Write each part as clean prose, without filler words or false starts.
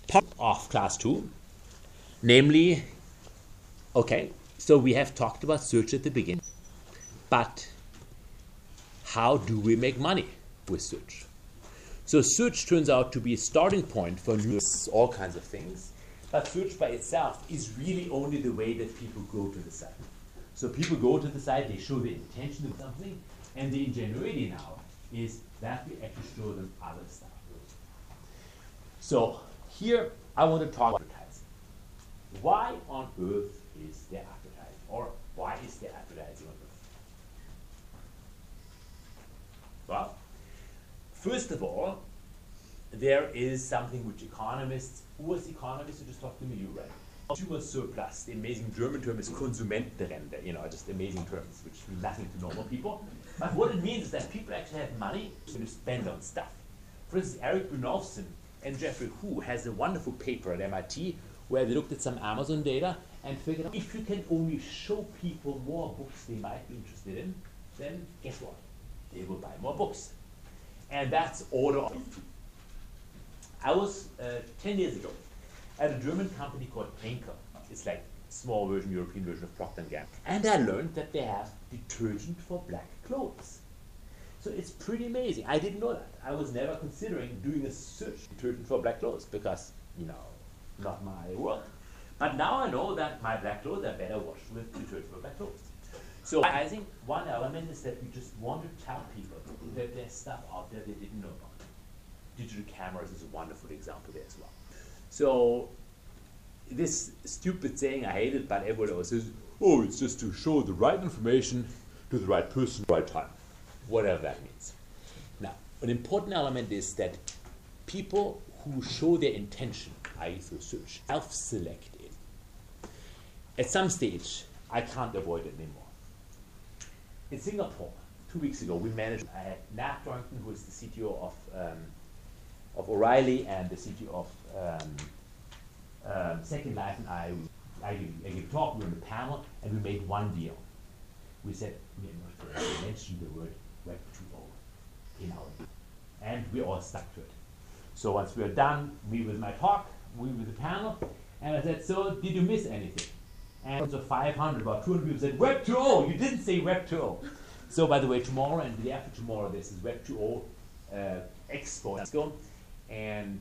part of class 2, namely, okay, so we have talked about search at the beginning, but how do we make money with search? So search turns out to be a starting point for all kinds of things, but search by itself is really only the way that people go to the site. So people go to the site, they show their intention of something, and the ingenuity now is that we actually show them other stuff. So here I want to talk about advertising. Why on earth is there advertising? Or why is there advertising on earth? Well, first of all, there is something which economists, who was economists who just talked to me, you right? Consumer surplus, the amazing German term is Konsumentenrente, just amazing terms which mean nothing to normal people. But what it means is that people actually have money to spend on stuff. For instance, Eric Brynjolfsson and Jeffrey Hu has a wonderful paper at MIT where they looked at some Amazon data and figured out if you can only show people more books they might be interested in, then guess what? They will buy more books. And that's order of. I was 10 years ago at a German company called Henkel. It's like a small version, European version of Procter & Gamble. And I learned that they have detergent for black clothes. So it's pretty amazing. I didn't know that. I was never considering doing a search detergent for black clothes because, not my world. But now I know that my black clothes are better washed with detergent for black clothes. So I think one element is that we just want to tell people that there's stuff out there they didn't know about. Digital cameras is a wonderful example there as well. So this stupid saying, I hate it, but everybody always says, oh, it's just to show the right information to the right person at the right time, whatever that means. Now, an important element is that people who show their intention, i.e. through search, self-select it. At some stage, I can't avoid it anymore. In Singapore, 2 weeks ago, I had Nat Dorrington, who is the CTO of O'Reilly and the CTO of Second Life, and I gave a talk, we were on the panel, and we made one deal. We said, we mentioned the word Web 2.0 in our deal, and we all stuck to it. So once we were done, me with my talk, we with the panel, and I said, so did you miss anything? And so 500, about 200 people said, Web 2.0, you didn't say Web 2.0. So by the way, tomorrow and the day after tomorrow, this is Web 2.0 Expo. And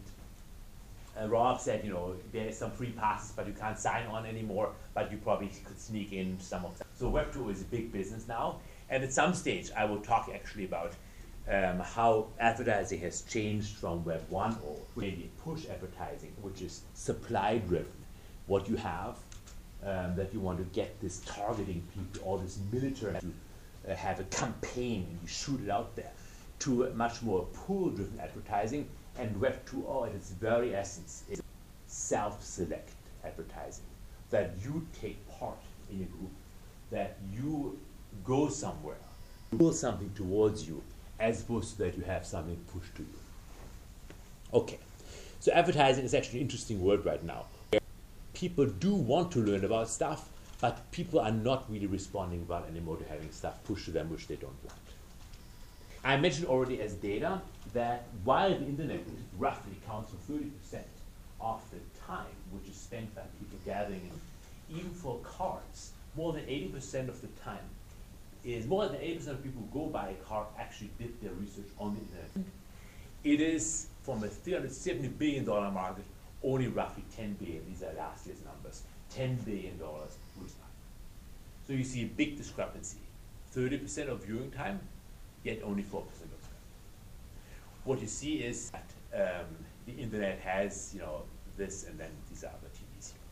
Rob said, there's some free passes, but you can't sign on anymore, but you probably could sneak in some of them. So Web 2.0 is a big business now. And at some stage, I will talk actually about how advertising has changed from Web 1.0, maybe push advertising, which is supply driven. What you have, that you want to get this targeting people, all this military, to have a campaign and you shoot it out there, to a much more pull-driven advertising. And Web 2.0 at its very essence is self-select advertising, that you take part in a group, that you go somewhere, pull something towards you, as opposed to that you have something pushed to you. Okay, so advertising is actually an interesting word right now. People do want to learn about stuff, but people are not really responding well anymore to having stuff pushed to them which they don't want. I mentioned already as data that while the internet roughly accounts for 30% of the time which is spent by people gathering, even for cards, more than 80% of the time more than 80% of people who go buy a card actually did their research on the internet. It is from a $370 billion market, only roughly 10 billion, these are last year's numbers, $10 billion was bought. So you see a big discrepancy. 30% of viewing time, yet only 4% of time. What you see is that the internet has, this and then these other TVs here.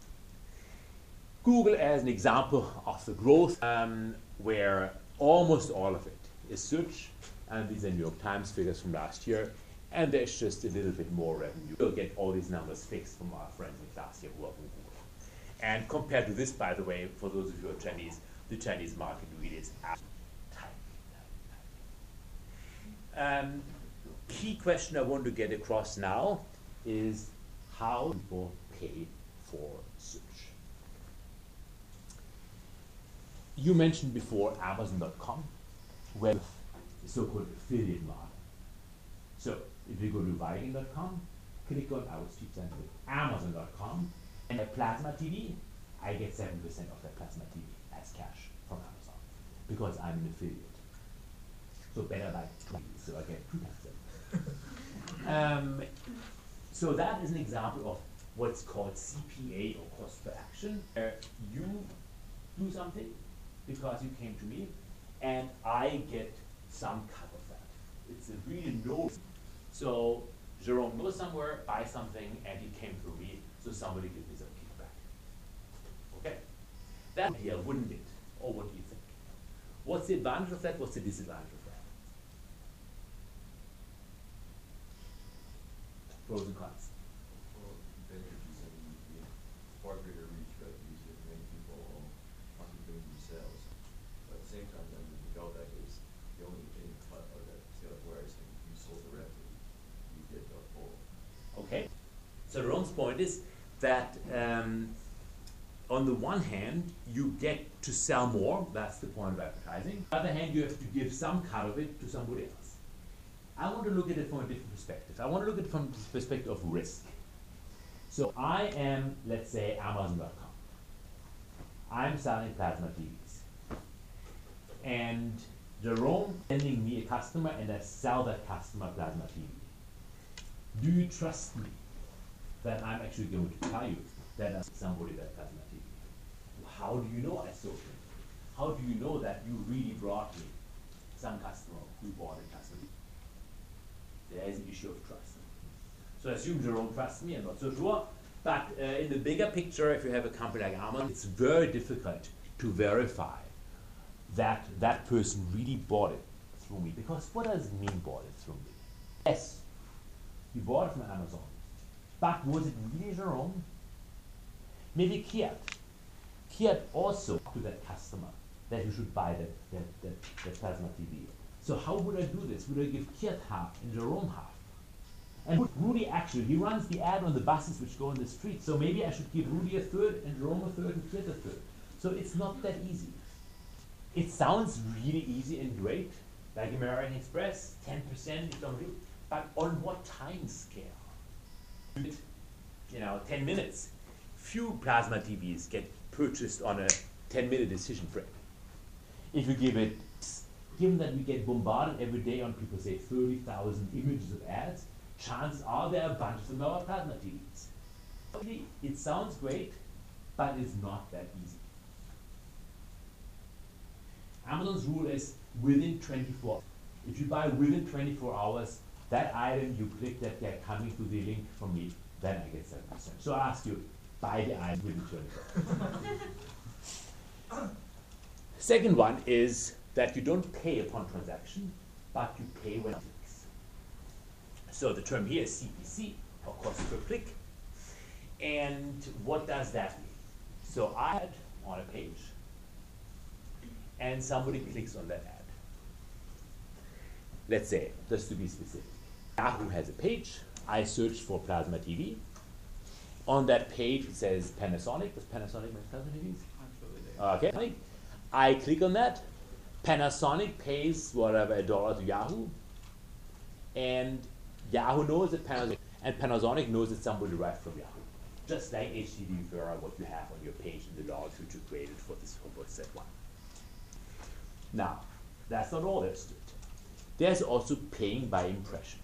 Google as an example of the growth, where almost all of it is search, and these are New York Times figures from last year, and there's just a little bit more revenue. We'll get all these numbers fixed from our friends in class here who are from Google. And compared to this, by the way, for those of you who are Chinese, the Chinese market really is tiny. Key question I want to get across now is how people pay for search. You mentioned before Amazon.com, where the so-called affiliate model. So if you go to Viking.com, click on, I was cheap sensitive, Amazon.com, and a plasma TV, I get 7% of that plasma TV as cash from Amazon because I'm an affiliate. So better like 20, so I get 2 times 7. So that is an example of what's called CPA or cost per action. You do something because you came to me, and I get some cut of that. It's a really no. So Jerome goes somewhere, buys something, and he came through me, so somebody gives me some kickback. Okay? That idea, wouldn't it? Or what do you think? What's the advantage of that? What's the disadvantage of that? Pros and cons. Well, advantages and the far greater reach, right? Use it many people possibly doing themselves. But at the same time, then the drawback is the only getting cut of that sale, whereas if you sold directly, you get the full. Okay. So Jerome's point is that on the one hand, you get to sell more. That's the point of advertising. On the other hand, you have to give some cut of it to somebody else. I want to look at it from a different perspective. I want to look at it from the perspective of risk. So I am, let's say, Amazon.com. I'm selling plasma TVs. And Jerome sending me a customer, and I sell that customer plasma TV. Do you trust me that I'm actually going to tell you that I'm somebody that plasma TV? How do you know I sold it? How do you know that you really brought me some customer who bought a plasma TV? There is an issue of trust. So I assume Jerome trusts me, I'm not so sure. But in the bigger picture, if you have a company like Amazon, it's very difficult to verify that that person really bought it through me. Because what does it mean, bought it through me? Yes, he bought it from Amazon. But was it really Jerome? Maybe Kiat. Kiat also to that customer that you should buy that plasma TV. So how would I do this? Would I give Kiat half and Jerome half? And would Rudy actually, he runs the ad on the buses which go on the street, so maybe I should give Rudy a third and Jerome a third and Kiat a third. So it's not that easy. It sounds really easy and great, like American Express, 10% if don't do, but on what time scale? 10 minutes. Few plasma TVs get purchased on a 10-minute decision frame. If you give it, given that we get bombarded every day on people say 30,000 images of ads, chances are there are bunches of our plasma TVs. It sounds great, but it's not that easy. Amazon's rule is within 24 hours. If you buy within 24 hours, that item you click that they're coming to the link from me, then I get 7%. So I ask you, buy the item within 24 hours. Second one is that you don't pay upon transaction, but you pay when it clicks. So the term here is CPC, or cost per click. And what does that mean? So I had on a page, and somebody clicks on that ad. Let's say, just to be specific, Yahoo has a page. I search for plasma TV. On that page it says Panasonic. Does Panasonic make plasma TVs? Absolutely. Okay. I click on that. Panasonic pays whatever $1 to Yahoo, and Yahoo knows that Panasonic knows that somebody derived from Yahoo. Just like HTTP Vera, what you have on your page in the logs which you created for this homework set 1. Now, that's not all there's to it. There's also paying by impression.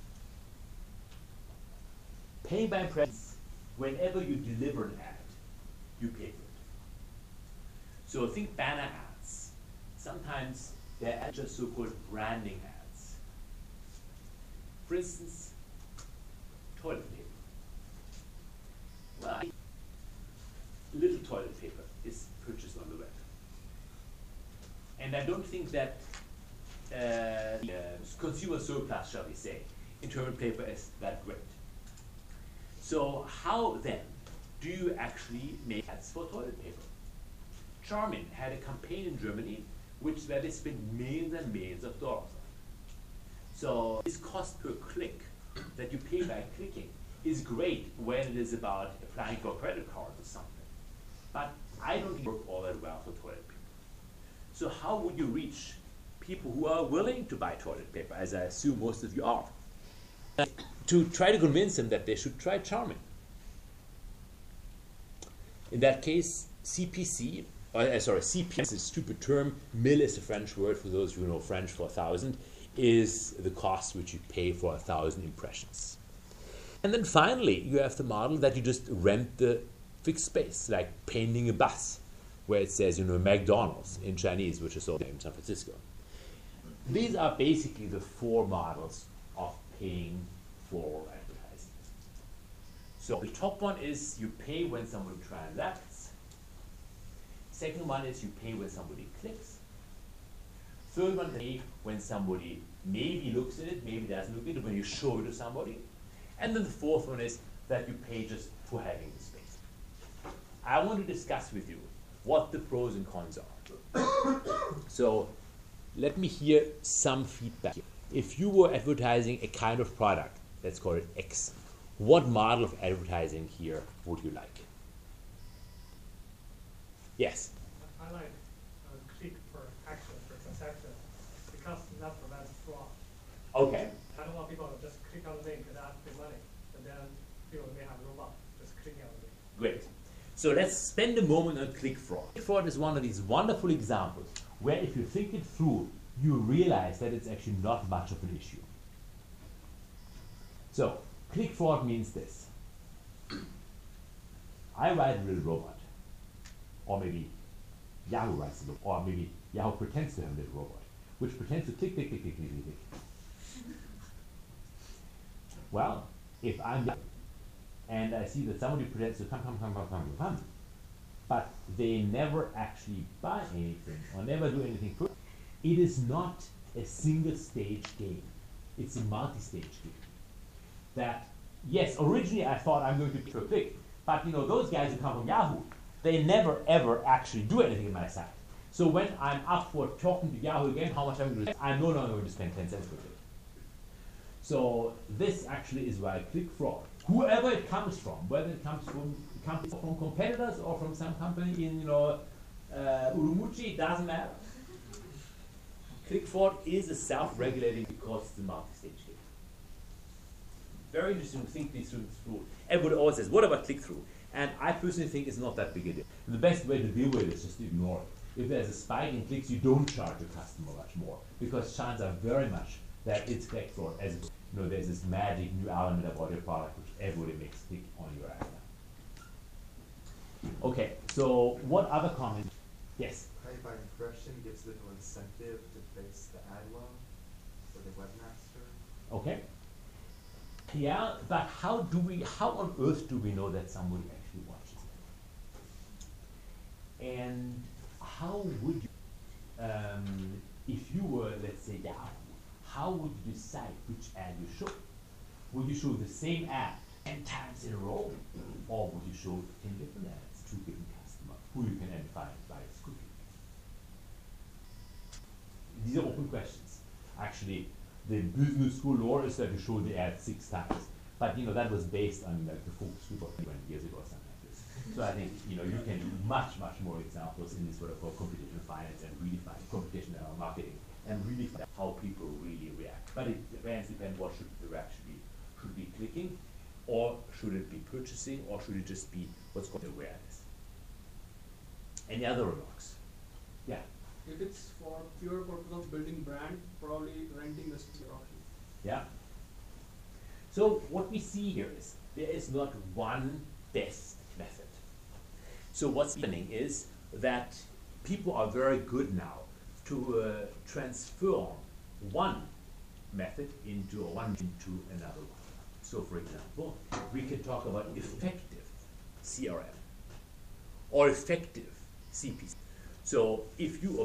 Paying by impression, whenever you deliver an ad, you pay for it. So think banner ads. Sometimes they're just so-called branding ads. For instance, toilet paper. Well, little toilet paper is purchased on the web. And I don't think that consumer surplus, shall we say, in toilet paper is that great. So how then do you actually make ads for toilet paper? Charmin had a campaign in Germany where they spent millions and millions of dollars on. So this cost per click that you pay by clicking is great when it is about applying for credit cards or something. But I don't think it works all that well for toilet paper. So how would you reach people who are willing to buy toilet paper, as I assume most of you are? to try to convince them that they should try charming. In that case, CPC, CP is a stupid term. Mille is a French word, for those who know French, for 1,000, is the cost which you pay for 1,000 impressions. And then finally, you have the model that you just rent the fixed space, like painting a bus, where it says, McDonald's in Chinese, which is also in San Francisco. These are basically the four models of paying for advertising. So the top one is you pay when somebody transacts. Second one is you pay when somebody clicks. Third one is pay when somebody maybe looks at it, maybe doesn't look at it, when you show it to somebody. And then the fourth one is that you pay just for having the space. I want to discuss with you what the pros and cons are. So let me hear some feedback. If you were advertising a kind of product, let's call it X, what model of advertising here would you like? Yes? I like click per action, per transaction, because that prevents fraud. Okay. I don't want people to just click on the link and ask for money, and then people may have a robot just clicking on the link. Great. So let's spend a moment on click fraud. Click fraud is one of these wonderful examples where if you think it through, you realize that it's actually not much of an issue. So, click fraud means this. I write a little robot, or maybe Yahoo writes a robot, or maybe Yahoo pretends to have a little robot, which pretends to click, click, click, click, click, click, click. Well, if I'm Yahoo, and I see that somebody pretends to come, but they never actually buy anything or never do anything for it, it is not a single stage game. It's a multi-stage game. That, yes, originally I thought I'm going to click for a click, but those guys who come from Yahoo, they never ever actually do anything in my site. So when I'm up for talking to Yahoo again, how much I'm going to spend, I'm no longer going to spend 10 cents per click. So this actually is why click fraud, whoever it comes from, whether it comes from competitors or from some company in Urumqi, doesn't matter. Click fraud is a self-regulating because it's a multi-stage game. Very interesting to think these things through. Everybody always says, what about click-through? And I personally think it's not that big a deal. And the best way to deal with it is just to ignore it. If there's a spike in clicks, you don't charge your customer much more, because chances are very much that it's click fraud. As there's this magic new element about your product which everybody makes click on your ad now. Okay, so what other comments? Yes? Pay by impression gives little incentive to place the ad well for the webmaster. Okay. Yeah, but how on earth do we know that somebody actually watches it? And how would you, if you were, let's say, Yahoo, how would you decide which ad you show? Would you show the same ad 10 times in a row? Or would you show 10 different ads to different customers who you can identify by its cookie? These are open questions. Actually, the business school law is that you show the ad 6 times. But that was based on the focus group of 20 years ago or something like this. So I think you can do much more examples in this what I call computational finance and really find computational marketing and really find out how people really react. But it depends what should the reaction be. Should it be clicking, or should it be purchasing, or should it just be what's called awareness? Any other remarks? Yeah. If it's for pure purpose of building brand, probably renting the space option. Yeah. So what we see here is there is not one best method. So what's happening is that people are very good now to transform one method into another one. So for example, we can talk about effective CRM or effective CPC. So if you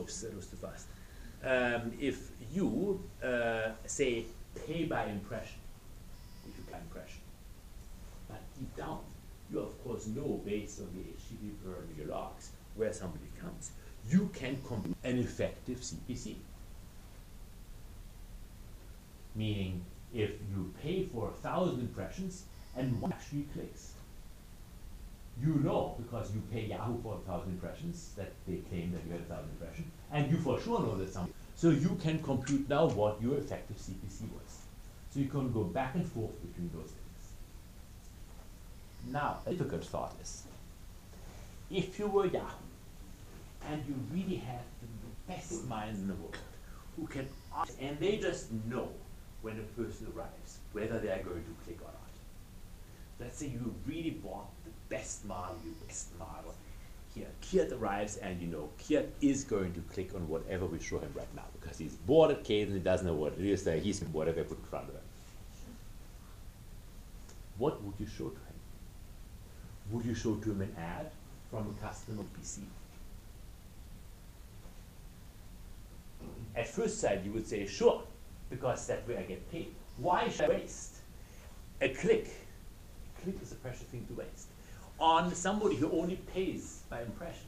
if you say pay by impression, if you buy impression, but deep down you of course know based on the HTTP per your logs where somebody comes, you can compute an effective CPC. Meaning if you pay for 1,000 impressions and one actually clicks, you know, because you pay Yahoo for 1,000 impressions, that they claim that you had 1,000 impressions, and you for sure know that somebody. So you can compute now what your effective CPC was. So you can go back and forth between those things. Now, a difficult thought is, if you were Yahoo, and you really had the best minds in the world, who can ask, and they just know when a person arrives, whether they are going to click or not. Let's say you really bought the best model, Here, Kiat arrives, and you know Kiat is going to click on whatever we show him right now, because he's bored at Kate and he doesn't know what it is, that he's whatever I put in front of him. What would you show to him? Would you show to him an ad from a customer PC? At first sight, you would say, sure, because that's where I get paid. Why should I waste a click? A click is a precious thing to waste on somebody who only pays by impression.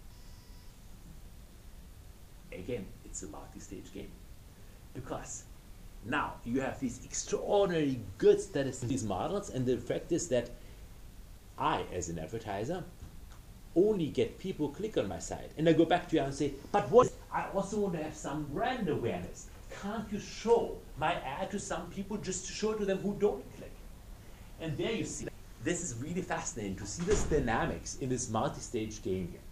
Again, it's a multi-stage game, because now you have these extraordinary good statistics in these models, and the fact is that I, as an advertiser, only get people click on my site. And I go back to you and say, but what? I also want to have some brand awareness. Can't you show my ad to some people just to show to them who don't click? And there you see, this is really fascinating to see this dynamics in this multi-stage game here.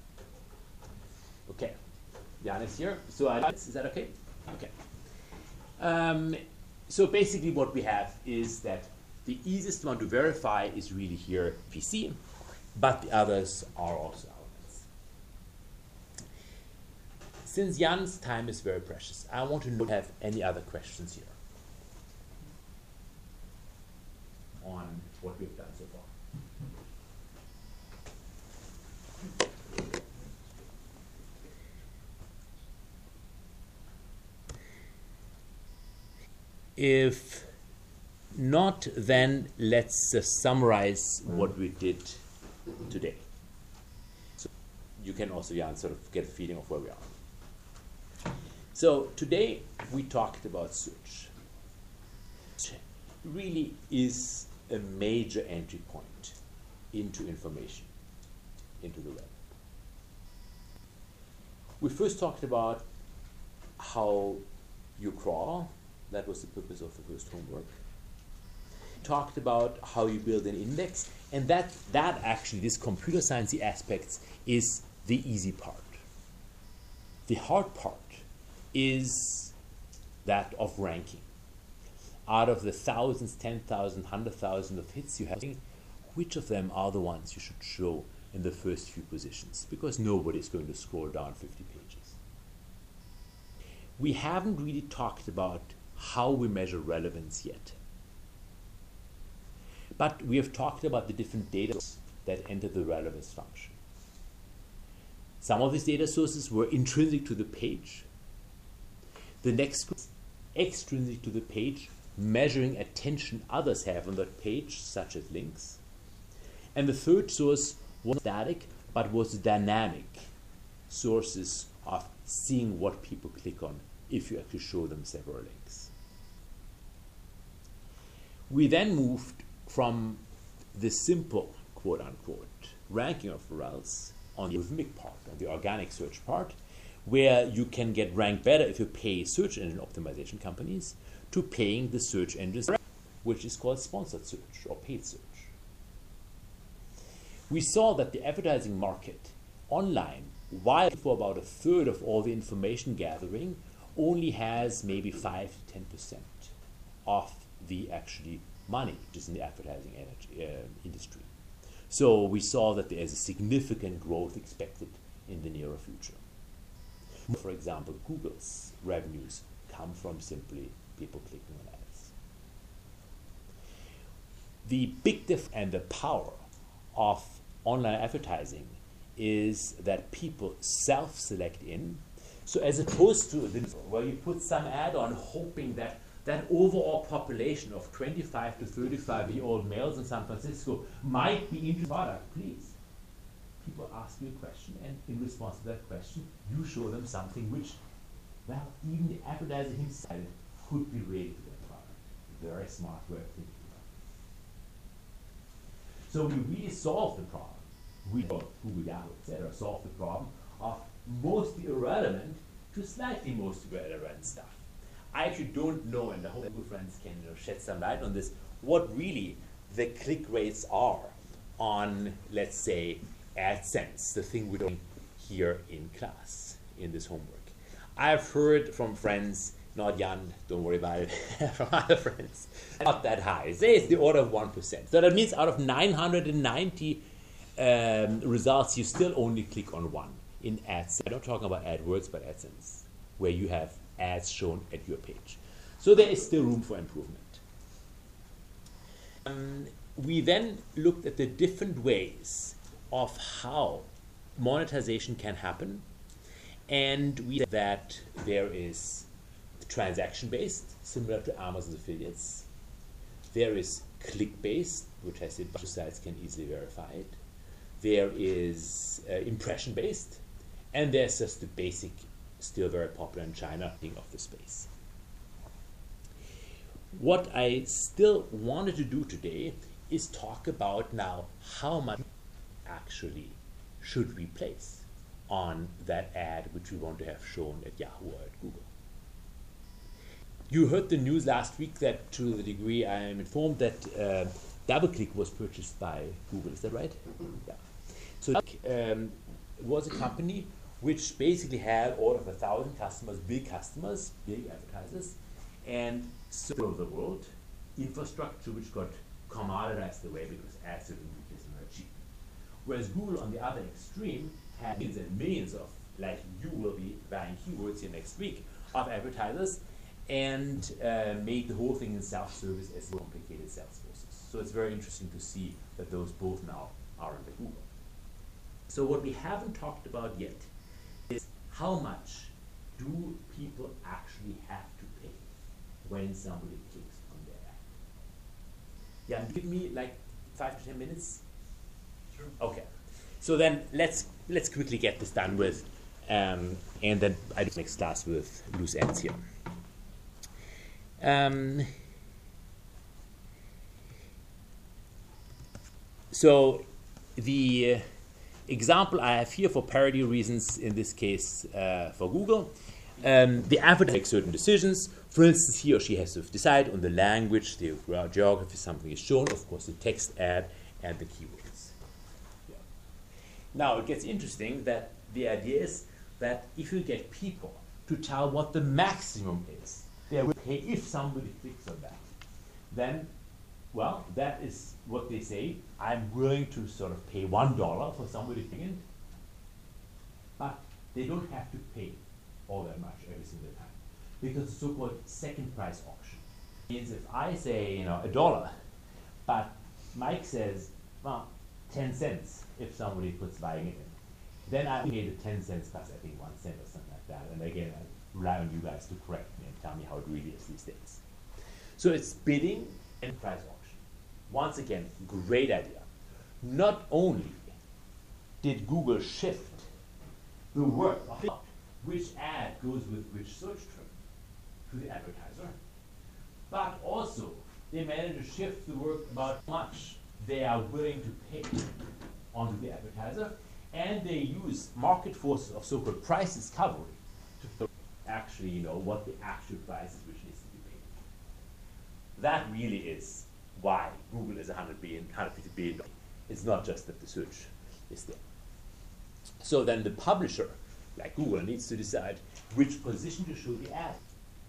Okay, Jan is here. So is that okay? Okay. So basically what we have is that the easiest one to verify is really here PC, but the others are also elements. Since Jan's time is very precious, I want to know if you have any other questions here on what we've done so far. If not, then let's summarize what we did today. So you can also, Jan, sort of get a feeling of where we are. So today we talked about search. Search really is a major entry point into information, into the web. We first talked about how you crawl. That was the purpose of the first homework. Talked about how you build an index, and that actually, this computer sciencey aspects is the easy part. The hard part is that of ranking. Out of the thousands, 10,000, 100,000 of hits you have, which of them are the ones you should show in the first few positions? Because nobody is going to scroll down 50 pages. We haven't really talked about how we measure relevance yet. But we have talked about the different data that enter the relevance function. Some of these data sources were intrinsic to the page. The next was extrinsic to the page, measuring attention others have on that page, such as links. And the third source was static, but was dynamic sources of seeing what people click on if you actually show them several links. We then moved from the simple, quote-unquote, ranking of URLs on the rhythmic part, on the organic search part, where you can get ranked better if you pay search engine optimization companies, to paying the search engines, which is called sponsored search or paid search. We saw that the advertising market online, while for about a third of all the information gathering, only has maybe 5 to 10% of the actually money, which is in the advertising industry. So we saw that there is a significant growth expected in the nearer future. For example, Google's revenues come from simply people clicking on ads. The big difference and the power of online advertising is that people self-select in. So as opposed to where you put some ad on hoping that that overall population of 25 to 35-year-old males in San Francisco might be into the product, please. People ask you a question, and in response to that question, you show them something which, well, even the advertiser himself could be related to that product. Very smart way of thinking about it. So we really solved the problem. We, Google, Yahoo, etc., solved the problem of mostly irrelevant to slightly most relevant stuff. I actually don't know, and I hope good friends can shed some light on this, what really the click rates are on, let's say, AdSense, the thing we're doing here in class, in this homework. I've heard from friends, not Jan, don't worry about it, from other friends, not that high. Say it's the order of 1%. So that means out of 990 results, you still only click on one in AdSense. I'm not talking about AdWords, but AdSense, where you have ads shown at your page. So there is still room for improvement. We then looked at the different ways of how monetization can happen, and we said that there is transaction-based, similar to Amazon affiliates. There is click-based, which I said bunch of sites can easily verify it. There is impression-based, and there's just the basic, still very popular in China, thing of the space. What I still wanted to do today is talk about now how much actually should we place on that ad which we want to have shown at Yahoo or at Google. You heard the news last week that, to the degree I am informed, that DoubleClick was purchased by Google. Is that right? Yeah. So was a company which basically had all of 1,000 customers, big advertisers, and served the world infrastructure which got commoditized away because ads are very cheap. Whereas Google, on the other extreme, had millions and millions of, like you will be buying keywords here next week, of advertisers, and made the whole thing in self-service as complicated sales process. So it's very interesting to see that those both now are under Google. So what we haven't talked about yet is how much do people actually have to pay when somebody clicks on their ad? Yeah, give me like 5 to 10 minutes. Sure. Okay. So then let's quickly get this done with, and then I do next class with loose ends here. So the example I have here, for parity reasons, in this case for Google, the advertiser makes certain decisions. For instance, he or she has to decide on the language, the geography, something is shown, of course, the text ad and the keywords. Yeah. Now it gets interesting that the idea is that if you get people to tell what the maximum is, they will pay if somebody clicks on that. Then, well, that is what they say. I'm willing to sort of pay $1 for somebody clicking it, but they don't have to pay all that much every single time, because the so-called second price auction means if I say, $1, but Mike says, well, 10 cents if somebody puts buying it in, then I pay the 10 cents plus I think 1 cent or something like that. And again, I rely on you guys to correct me and tell me how it really is these days. So it's bidding and price auction. Once again, great idea. Not only did Google shift the work of which ad goes with which search term to the advertiser, but also they managed to shift the work about how much they are willing to pay onto the advertiser, and they use market forces of so-called price discovery to actually, what the actual price is which needs to be paid. That really is why Google is $150 billion. It's not just that the search is there. So then the publisher, like Google, needs to decide which position to show the ad.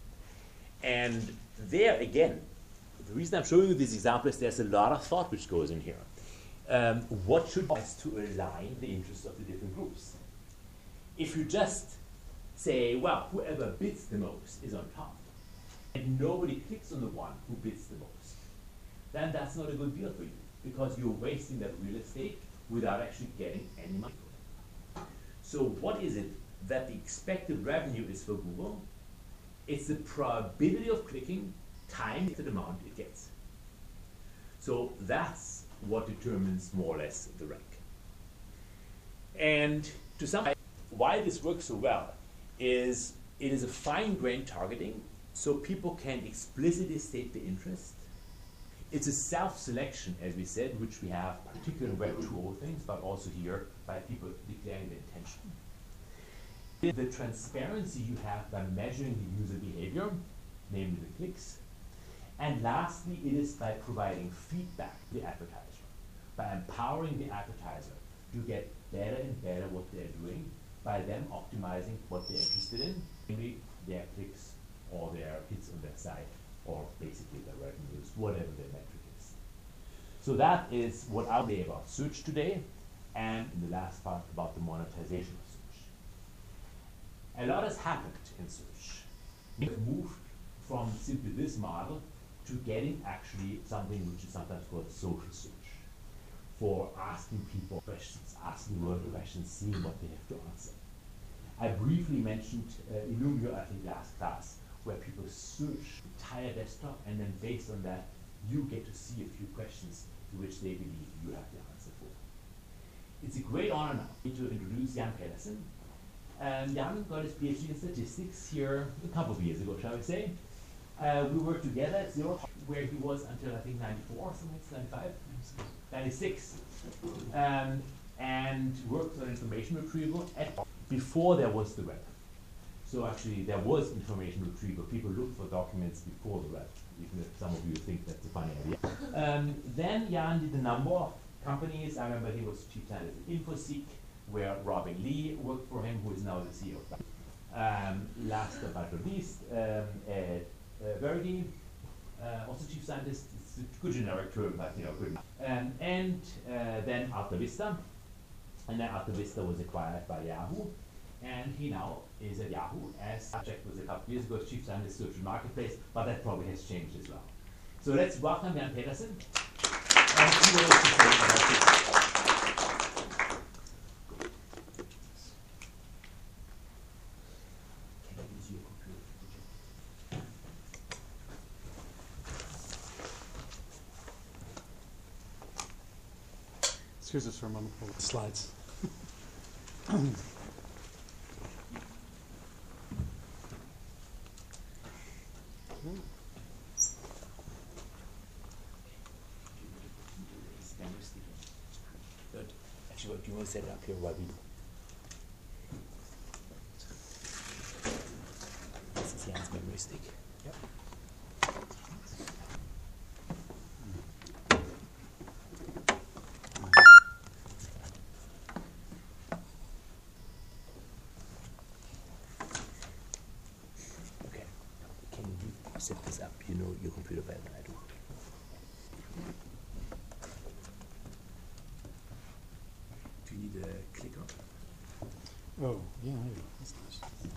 And there again, the reason I'm showing you this example is there's a lot of thought which goes in here. What should be to align the interests of the different groups? If you just say, well, whoever bids the most is on top, and nobody clicks on the one who bids the most, then that's not a good deal for you, because you're wasting that real estate without actually getting any money for it. So what is it that the expected revenue is for Google? It's the probability of clicking times the amount it gets. So that's what determines more or less the rank. And to summarize, why this works so well is it is a fine-grained targeting, so people can explicitly state the interest. It's a self-selection, as we said, which we have particularly in Web 2.0 things, but also here by people declaring the intention. The transparency you have by measuring the user behavior namely the clicks. And lastly, it is by providing feedback to the advertiser, by empowering the advertiser to get better and better what they're doing, by them optimizing what they're interested in, namely their clicks or their hits on their site, or basically their revenues, whatever their metric is. So that is what I'll say about search today, and in the last part about the monetization of search. A lot has happened in search. We've moved from simply this model to getting actually something which is sometimes called social search, for asking people questions, asking the world questions, seeing what they have to answer. I briefly mentioned Illumio, I think last class, where people search the entire desktop, and then based on that, you get to see a few questions to which they believe you have the answer for. It's a great honor now to introduce Jan Pedersen. Jan got his PhD in statistics here a couple of years ago, shall we say. We worked together at Zero, where he was until I think 94, something, 95, 96, and worked on information retrieval before there was the web. So actually there was information retrieval. People looked for documents before the web, even if some of you think that's a funny idea. Then Jan did a number of companies. I remember he was chief scientist at InfoSeek, where Robin Lee worked for him, who is now the CEO of last but not least, at Verity, also chief scientist. It's a good generic term, but you know, good. And then AltaVista, and then AltaVista was acquired by Yahoo, and he now is at Yahoo, as I checked was a couple of years ago, as chief scientist search and marketplace, but that probably has changed as well. So let's welcome Jan Pedersen. And he will also say about it. Excuse us for a moment, pull the slides. Good. Actually, do you want to set it up here while we do? This is Jan's memory stick. Yep. Okay. Can you set this up? You know your computer better than I do. Do you need a clicker? Oh, yeah, there you go. That's nice.